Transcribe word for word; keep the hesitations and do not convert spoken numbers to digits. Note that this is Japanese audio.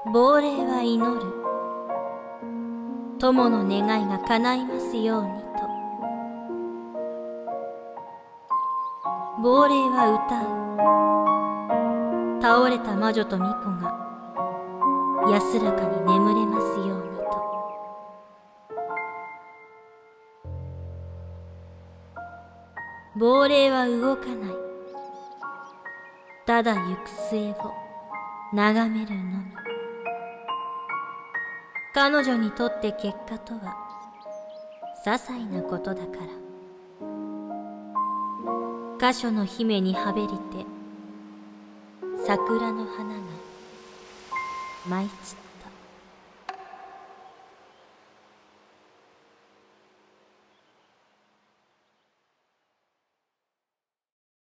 亡霊は祈る。友の願いが叶いますようにと。亡霊は歌う。倒れた魔女と巫女が安らかに眠れますようにと。亡霊は動かない。ただ行く末を眺めるのみ。彼女にとって結果とは些細なことだから。箇所の姫にはべりて桜の花が舞い散った。